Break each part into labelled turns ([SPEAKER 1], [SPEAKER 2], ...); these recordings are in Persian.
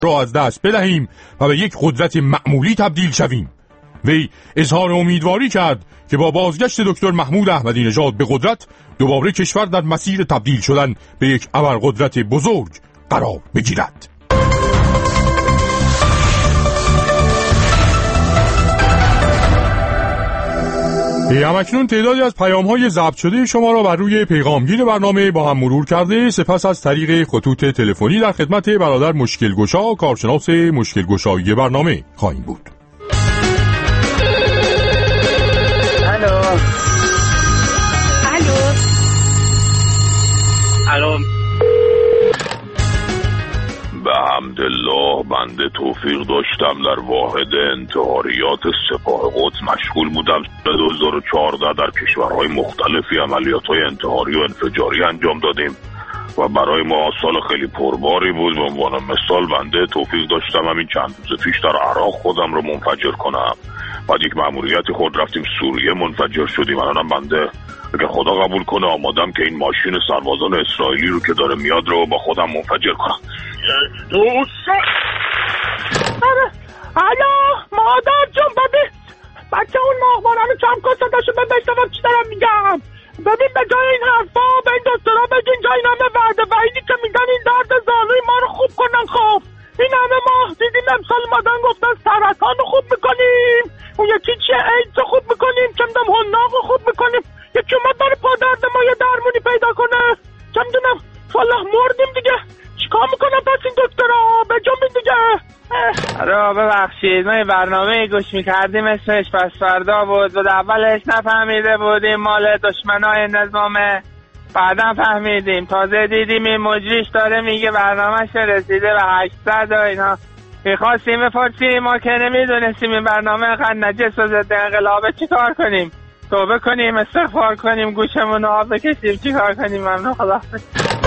[SPEAKER 1] را از دست بدهیم و به یک قدرت معمولی تبدیل شویم. وی اظهار امیدواری کرد که با بازگشت دکتر محمود احمدی نژاد به قدرت دوباره کشور در مسیر تبدیل شدن به یک ابرقدرت بزرگ قرار بگیرد. همکنون تعدادی از پیام‌های ضبط شده شما را بر روی پیغامگیر برنامه با هم مرور کرده، سپس از طریق خطوط تلفنی در خدمت برادر مشکل گشا، کارشناس مشکل گشایی برنامه خواهیم بود.
[SPEAKER 2] الو.
[SPEAKER 3] به حمدالله بنده توفیق داشتم در واحد انتحاریات سپاه قدس مشغول بودم. 2014 در کشورهای مختلفی عملیات‌های انتحاری و انفجاری انجام دادیم و برای ما سال خیلی پرباری بود. به عنوان مثال بنده توفیق داشتم همین چند روز پیش در عراق خودم رو منفجر کنم. بعد یک مأموریت خود رفتیم سوریه، منفجر شدیم. الانم بنده اگه خدا قبول کنه آمادم که این ماشین سربازان اسرائیلی رو که داره میاد رو با خودم منفجر کنم.
[SPEAKER 2] الو مادر جون، ببین بچه اون ماهوارم کم کن صداشو بشنوم چی دارم میگم. ببین به جای این حرفا به این دکترها بگین جای این همه وعده وعیدی که میدن این درد زانوی ما رو خوب کنن. خب این همه ماه دیدیم امسال مادن گفتن سرطان رو خوب میکنیم، اون یکی چیه ایدز رو خوب میکنیم، چه میدونم حناق رو خوب میکنیم، یکی اومد برای پادرد ما یه درمونی پیدا کنه، چه میدونم والله مردیم دیگه. چیکار میکنم پس این دکترها به جنبین دیگه.
[SPEAKER 4] آره ببخشید ما یه برنامه گوش میکردیم اسمش پس فردا بود و اولش نفهمیده بودیم مال دشمنای نظامه، بعدا فهمیدیم، تازه دیدیم این مجریش داره میگه برنامهش رسیده به 800 و اینا. میخواستیم بپرسیم ما که نمیدونستیم این برنامه اینقدر نجس و ضد انقلابه چیکار کنیم؟ توبه کنیم، استغفار کنیم، گوشمون رو آب بکشیم، چیکار کنیم؟ ممنون، خداحافظ.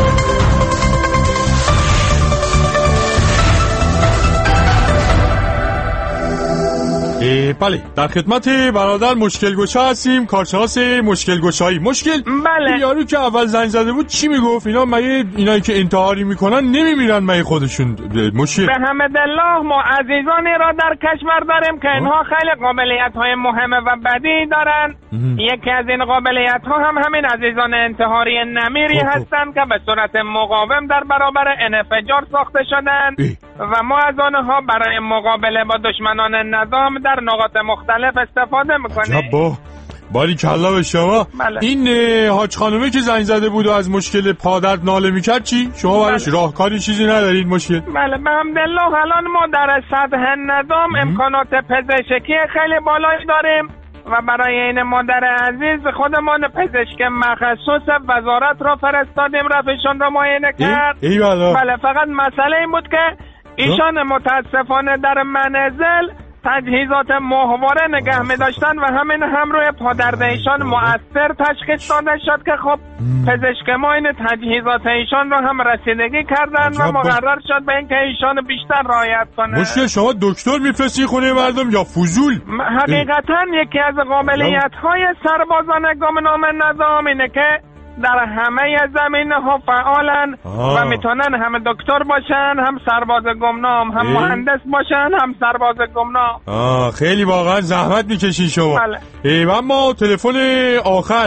[SPEAKER 1] بله در خدمت برادر مشکل گشا هستیم، کارشناس مشکل گشایی. مشکل
[SPEAKER 4] بله.
[SPEAKER 1] یارو که اول زنگ زده بود چی میگفت؟ اینایی که انتحاری میکنن نمیمیرن مگه خودشون؟ مشکل
[SPEAKER 4] به حمدالله ما عزیزانی را در کشور داریم که اینها خیلی قابلیت های مهمه و بدی دارن. یکی از این قابلیت ها هم همین عزیزان انتحاری نمیری هستند که به صورت مقاوم در برابر انفجار ساخته شدند و ما از آنها برای مقابله با دشمنان نظام در نقاط مختلف استفاده میکنیم.
[SPEAKER 1] باری کلا به شما.
[SPEAKER 4] بله.
[SPEAKER 1] این حاج خانومه که زنگ زده بود و از مشکل پادرد ناله میکرد چی؟ شما براش راهکاری چیزی ندارید مشکل؟
[SPEAKER 4] بله به حمدالله الان ما در سطح نظام امکانات پزشکی خیلی بالایی داریم و برای این مادر عزیز خودمان پزشک مخصوص وزارت را فرستادیم رفتشون را معاینه کرد. بله فقط مسئله این بود که ایشان متاسفانه در منزل تجهیزات ماهواره نگه می داشتن و همین هم روی پادرد ایشان مؤثر تشخیص داده شد که خب پزشک ما این تجهیزات ایشان رو هم رسیدگی کردن و مقرر شد به اینکه ایشان بیشتر رعایت کنه.
[SPEAKER 1] مشکل شما دکتر میفرستی خونه مردم یا فضول؟
[SPEAKER 4] حقیقتا یکی از قابلیت های سربازان گمنام نظام اینه که در همه زمینه ها فعالن و میتونن هم دکتر باشن، هم سرباز گمنام، هم مهندس باشن، هم سرباز گمنام.
[SPEAKER 1] خیلی واقعا زحمت میکشین شما.
[SPEAKER 4] بله.
[SPEAKER 1] اما تلفن آخر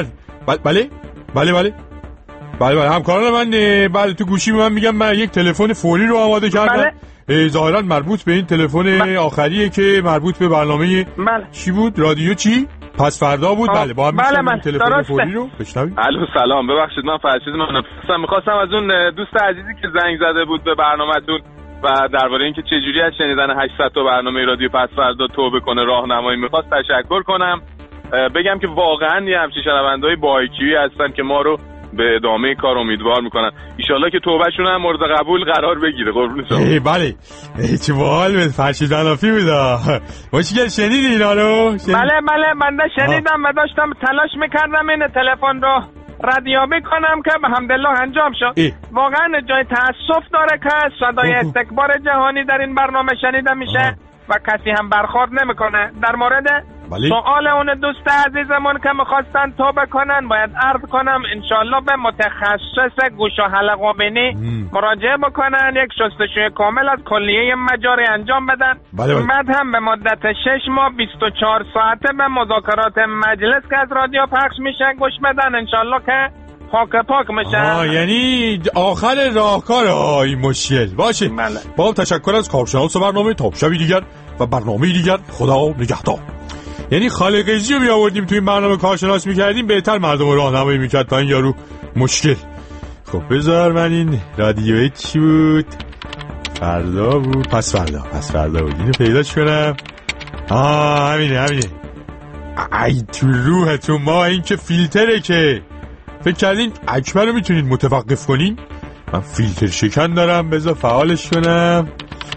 [SPEAKER 1] بله همکاران من بله تو گوشی من میگم من یک تلفن فوری رو آماده کردم. ظاهرا مربوط به این تلفن آخریه که مربوط به برنامه چی بود؟ رادیو چی؟ پس فردا بود. بله با هم میشنم تلفن فوری رو بشنویم.
[SPEAKER 5] الو سلام، ببخشید من فرشید میخواستم از اون دوست عزیزی که زنگ زده بود به برنامه‌تون و درباره اینکه چه جوری از شنیدن 800 تا برنامه رادیو پس فردا توبه کنه راهنمایی میخواست تشکر کنم. بگم که واقعا یه همچین شنونده‌های با آی‌کیویی هستن که ما رو به ادامه کار امیدوار میکنن. ایشالله که توبهشون هم مورد قبول قرار بگیره. قربون شما.
[SPEAKER 1] بله چه باحال فرشید انافی بود. مشکل شنیدی اینا رو؟
[SPEAKER 4] بله بنده شنیدم و داشتم تلاش میکردم این تلفن رو ردیابی کنم که به حمدالله انجام شد. واقعا جای تأسف داره که صدای استکبار جهانی در این برنامه شنیده میشه و کسی هم برخورد نمیکنه. در مورد سوال اون دوست عزیزمون که میخواستن توبه کنن، باید عرض کنم انشالله به متخصص گوش و حلق و بینی مراجعه بکنن، یک شستشوی کامل از کلیه مجاری انجام بدن. بعد هم به مدت 6 ماه 24 ساعته به مذاکرات مجلس که از رادیو پخش میشه گوش بدن، انشالله که پاک میشه.
[SPEAKER 1] یعنی آخر راهکار این مشکل باشه. با تشکر از کارشناس برنامه. تا شبی دیگر و برنامه دیگر، خدا نگهدار. یعنی خالقیزی رو میآوردیم توی این برنامه کارشناس میکردیم، بهتر مردم راهنمایی میکرد تا این یارو مشکل. خب بذار من این رادیوی چی بود؟ فردا بود. پس فردا بود. اینو پیداش کنم. همینه. ای تو روحتون، ما این که فیلتره که فکر کردین اکبر رو میتونید متوقف کنین؟ من فیلتر شکن دارم، بذار فعالش کنم.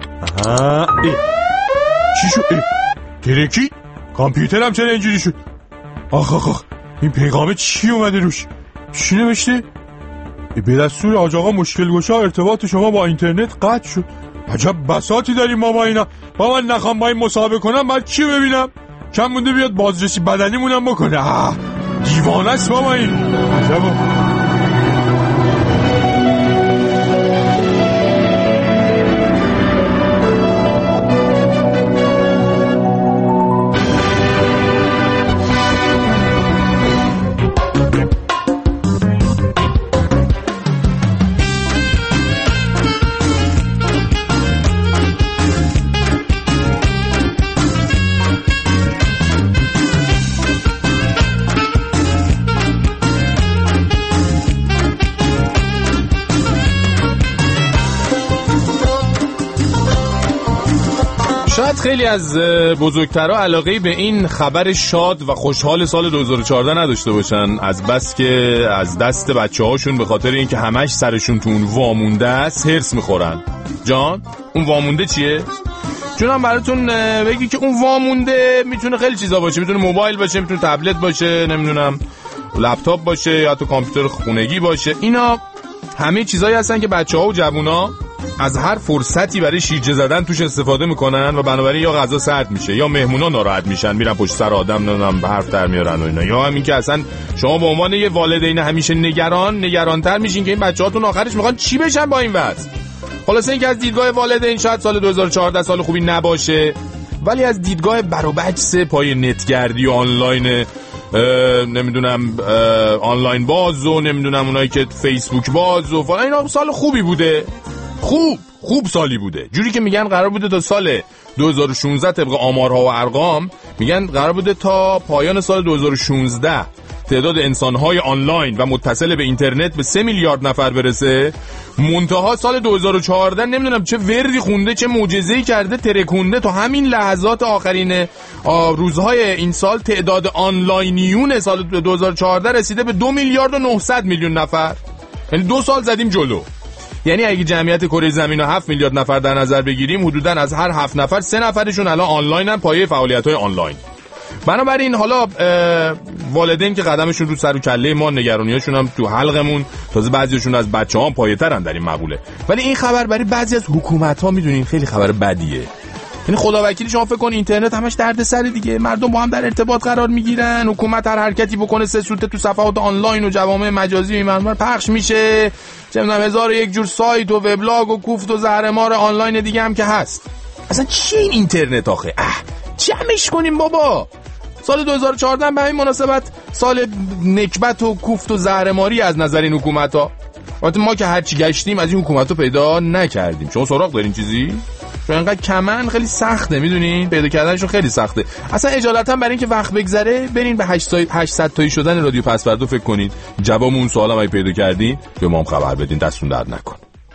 [SPEAKER 1] چی شد؟ ترکی؟ کامپیوترم چرا اینجوری شد؟ آخ این پیغامه چی اومده روش؟ چی نوشته؟ به دستور حاج آقا مشکل گشا ارتباط شما با اینترنت قطع شد. عجب بساطی داریم ما اینا. با من نخوام با این مصاحبه کنم، بعد چی ببینم؟ کم مونده بیاد بازرسی بدنیمونم بکنه. دیوانه است بابا این. عجبا. خیلی از بزرگترها علاقه‌ای به این خبر شاد و خوشحال سال 2014 نداشته باشن، از بس که از دست بچه‌هاشون به خاطر اینکه همش سرشون تو اون وامونده است هرس میخورن. جان اون وامونده چیه؟ جونم براتون بگی که اون وامونده میتونه خیلی چیزا باشه، میتونه موبایل باشه، میتونه تبلت باشه، نمیدونم لپتاپ باشه، یا تو کامپیوتر خونگی باشه. اینا همه چیزایی هستن که بچه‌ها و جوونا از هر فرصتی برای شیرجه زدن توش استفاده میکنن و بنابراین یا غذا سرد میشه یا مهمونا ناراحت میشن، میرن پشت سر آدم نمیدونم حرف در میارن و اینا، یا همین که اصلا شما به عنوان یه والدین همیشه نگرانتر میشین که این بچه‌هاتون آخرش میخوان چی بشن با این وضع. خلاصه اینکه از دیدگاه والدین شاید سال 2014 سال خوبی نباشه، ولی از دیدگاه بر و بچس پای نتگردی و آنلاین نمیدونم آنلاین باز و نمیدونم اونایی که فیسبوک باز و فلان، اینا سال خوبی بوده. خوب سالی بوده. جوری که میگن قرار بوده تا سال 2016 طبق آمارها و ارقام میگن قرار بوده تا پایان سال 2016 تعداد انسانهای آنلاین و متصل به اینترنت به 3 میلیارد نفر برسه. منتها سال 2014 نمیدونم چه وردی خونده، چه معجزه‌ای کرده، ترکونده تا همین لحظات آخرین روزهای این سال تعداد آنلاینیون سال 2014 رسیده به 2 میلیارد و 900 میلیون نفر. یعنی 2 سال زدیم جلو. یعنی اگه جمعیت کره زمین رو 7 میلیارد نفر در نظر بگیریم، حدوداً از هر 7 نفر 3 نفرشون الان آنلاینن، پایه فعالیت‌های آنلاین. بنابراین حالا والدین که قدمشون رو سر و کله ما، نگرانیاشون هم تو حلقمون، تازه بعضیشون از بچه‌ها پایه‌ترن در این مقوله. ولی این خبر برای بعضی از حکومت‌ها میدونین خیلی خبر بدیه. یعنی خداوکیلی شما فکر کن اینترنت همش دردسر دیگه، مردم با هم در ارتباط قرار میگیرن، حکومت هر حرکتی بکنه 3 سوته تو صفحات آنلاین و جوامع مجازی این پخش میشه، چه می‌دونم 1001 جور سایت و وبلاگ و کوفت و زهرمار آنلاین دیگه هم که هست. اصلا چی این اینترنت آخه؟ جمعش کنیم بابا. سال 2014 به همین مناسبت سال نکبت و کوفت و زهرماری از نظر این حکومت‌ها. البته ما که هرچی گشتیم از این حکومت‌ها پیدا نکردیم. شما سراغ دارین چیزی؟ چون اینقدر کمن خیلی سخته، میدونین پیدا کردنشون خیلی سخته. اصلا اجالتا برای اینکه وقت بگذره برین به 800 تایی شدن رادیو پس فردا فکر کنید. جواب اون سوالم اگه پیدا کردین به ما هم خبر بدین، دستون درد نکن.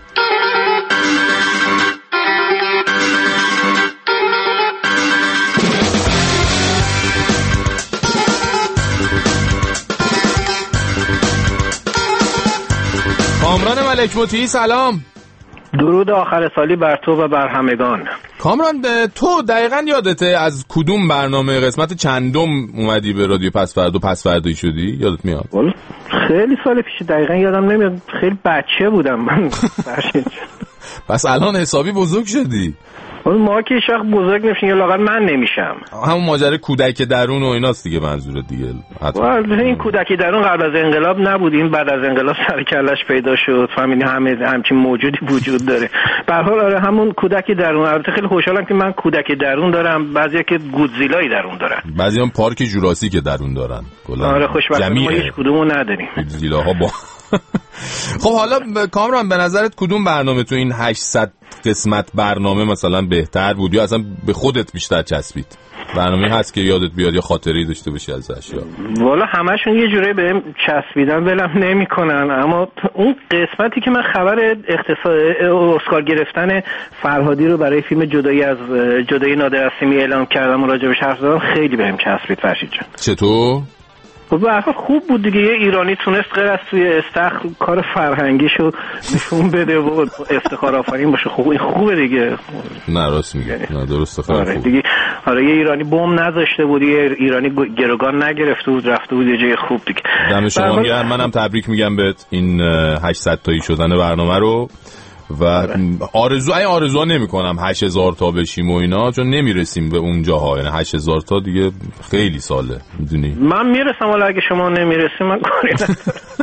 [SPEAKER 1] کامران ملک مطیعی سلام.
[SPEAKER 6] درود آخر سالی بر تو و بر همگان.
[SPEAKER 1] کامران تو دقیقاً یادته از کدوم برنامه قسمت چندم اومدی به رادیو پس فردایی شدی؟ یادت میاد؟
[SPEAKER 6] خیلی سال پیش، دقیقاً یادم نمیاد، خیلی بچه بودم من.
[SPEAKER 1] پس الان حسابی بزرگ شدی.
[SPEAKER 6] ما که هیچ وقت بزرگ نمیشیم یا لااقل من نمیشم.
[SPEAKER 1] همون ماجرای کودک درون و ایناست دیگه منظور دیگه.
[SPEAKER 6] این کودکی درون قبل از انقلاب نبود، این بعد از انقلاب سر کلش پیدا شد. فهمیدین همچین موجودی وجود داره. به هر حال آره همون کودکی درون. البته خیلی خوشحالم که من کودکی درون دارم، بعضیا که گودزیلای درون دارن،
[SPEAKER 1] بعضیام پارک جوراسیک درون دارن.
[SPEAKER 6] آره خوشبختانه ما هیچ کدومو نداریم.
[SPEAKER 1] گودزیلاها با خب حالا کامران به نظرت کدوم برنامه تو این 800 قسمت برنامه مثلا بهتر بود یا اصلا به خودت بیشتر چسبید؟ برنامه هست که یادت بیاد یا خاطره‌ای داشته باشی ازش؟ یا
[SPEAKER 6] والا همشون یه جوری بهم چسبیدن ولم نمی‌کنن، اما اون قسمتی که من خبر اسکار گرفتن فرهادی رو برای فیلم جدایی نادر اسیمی اعلام کردم و راجبش حرف زدم خیلی بهم چسبید فرشید جان.
[SPEAKER 1] چطور؟
[SPEAKER 6] خب به هر حال خوب بود دیگه، یه ایرانی تونست غیر از توی استخر کار فرهنگیشو نشون بده و افتخار آفرین باشه. خوب این خوبه دیگه.
[SPEAKER 1] نه راست میگه. نه درسته خیلی
[SPEAKER 6] آره
[SPEAKER 1] خوب
[SPEAKER 6] دیگه. آره یه ایرانی بم نذاشته بود، یه ایرانی گروگان نگرفته بود، رفته بود یه جای خوب دیگه.
[SPEAKER 1] دم شما گرم. منم تبریک میگم بهت این 800 تایی شدن برنامه رو و آرزوها نمی کنم 8000 تا بشیم و اینا، چون نمیرسیم به اون جاها. یعنی 8000 تا دیگه خیلی ساله میدونی.
[SPEAKER 6] من میرسم ولی اگه شما نمیرسیم من کاری ندارم.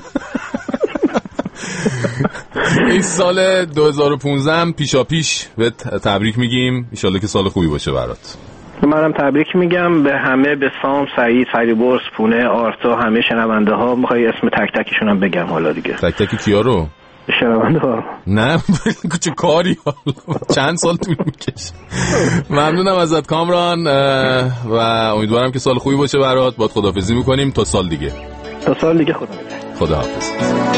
[SPEAKER 1] این سال 2015 هم پیشاپیش به تبریک میگیم، ان شاءالله که سال خوبی باشه برات.
[SPEAKER 6] منم تبریک میگم به همه، به سام، سعید، فریبرز، پونه، آرتا، همه شنونده ها. میخوای اسم تک تکشون هم بگم حالا دیگه؟ تک تک کیا رو؟ شنونده ها. نه چه کاری حالا چند سال طول میکشه. ممنونم ازت کامران و امیدوارم که سال خوبی باشه برات. باید خداحافظی میکنیم تا سال دیگه. تا سال دیگه خداحافظ.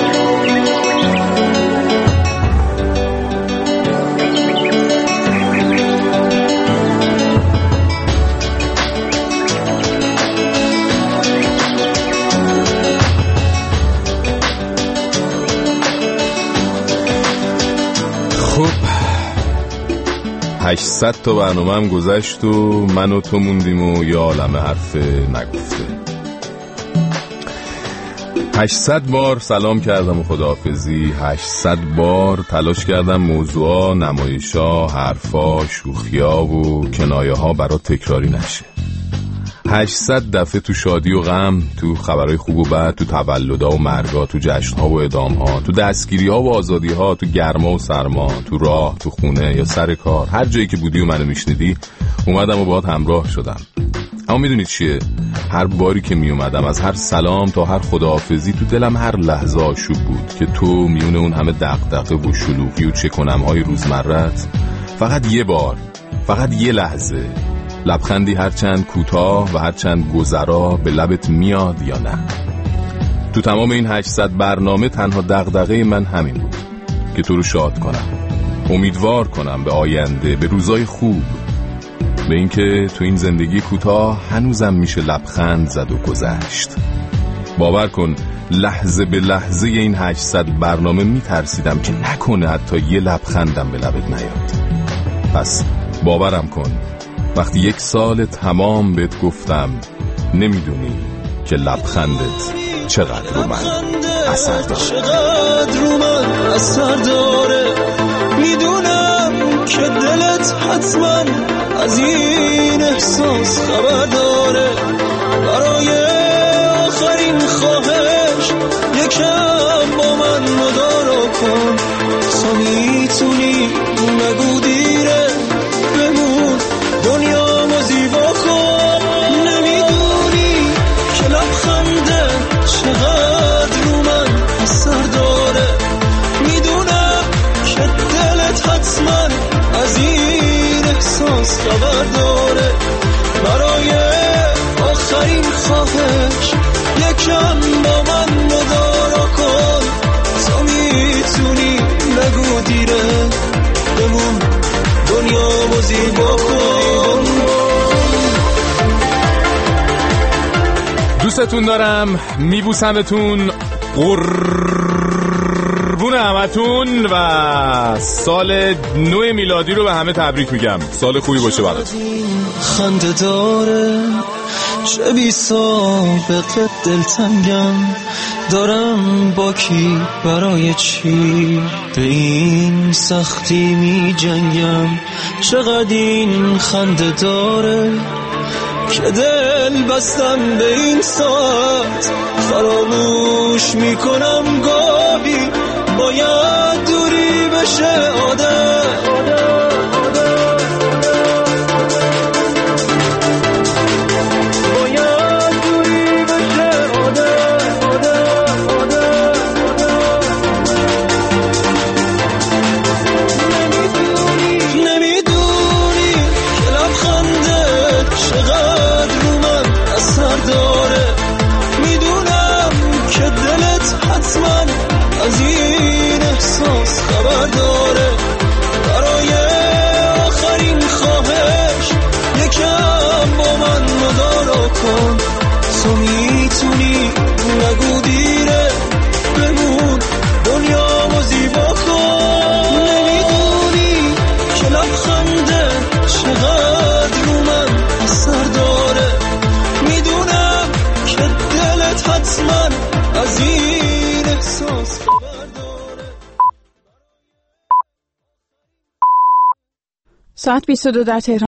[SPEAKER 6] خب 800 تا برنامه هم گذشت و من و تو موندیم و یه عالمه حرف نگفته. 800 بار سلام کردم و خداحافظی، 800 بار تلاش کردم موضوعا، نمایشا، حرفا، شوخیا و کنایه ها برات تکراری نشه. 800 دفعه تو شادی و غم، تو خبرهای خوب و بد، تو تولدها و مرگا، تو جشنها و اعدامها، تو دستگیریها و آزادیها، تو گرما و سرما، تو راه، تو خونه یا سر کار، هر جایی که بودی و منو میشنیدی اومدم و باهات همراه شدم. اما میدونید چیه؟ هر باری که می اومدم از هر سلام تا هر خداحافظی تو دلم هر لحظه آشوب بود که تو میون اون همه دغدغه و شلوغی و چه کنم های روزمرت فقط یه بار، فقط یه لحظه لبخندی هرچند کوتاه و هرچند گذرا به لبت میاد یا نه. تو تمام این 800 برنامه تنها دغدغه من همین بود که تو رو شاد کنم، امیدوار کنم به آینده، به روزای خوب، به اینکه تو این زندگی کوتاه هنوزم میشه لبخند زد و گذشت. باور کن لحظه به لحظه این 800 برنامه میترسیدم که نکنه حتی یه لبخندم به لبت نیاد. پس باورم کن وقتی 1 سال تمام بهت گفتم نمیدونی که لبخندت چقدر رو من اثر داره،
[SPEAKER 7] چقدر رو من اثر داره. میدونم که دلت حتما از این احساس خبر داره. برای آخرین خواهش یکم با من مدارا کن، تا میتونی نگو دیره، بمون دنیا زیبا کن. نمیدونی که لبخنده چقدر رو من اثر داره. میدونم که دلت حتما از این احساس خبر داره. برای آخرین خواهش یکم با من مدارا کن، تا میتونی نگو دیره، بمون دنیا زیبا کن.
[SPEAKER 1] دوستتون دارم، میبوسمتون، قربونم.
[SPEAKER 6] همتون و سال نو میلادی رو به همه تبریک میگم. سال خوبی باشه براتون.
[SPEAKER 7] خنده داره چه بی سابقه دلتنگم، دارم با کی برای چی به این سختی می جنگم. چقدر این خنده داره که دل بستم به این ساعت، فراموش میکنم گاهی باید دوری بشه عادت. از این احساس خبر داره، برای آخرین خواهش یکم با من مدارا کن. تو میتونی نگو دیره، بمون دنیا و زیبا کن. نمیدونی که لبخنده چقدر رو من اثر داره، میدونم که دلت حتما از این احساس خبر داره.
[SPEAKER 8] ساعت 22 در تهران.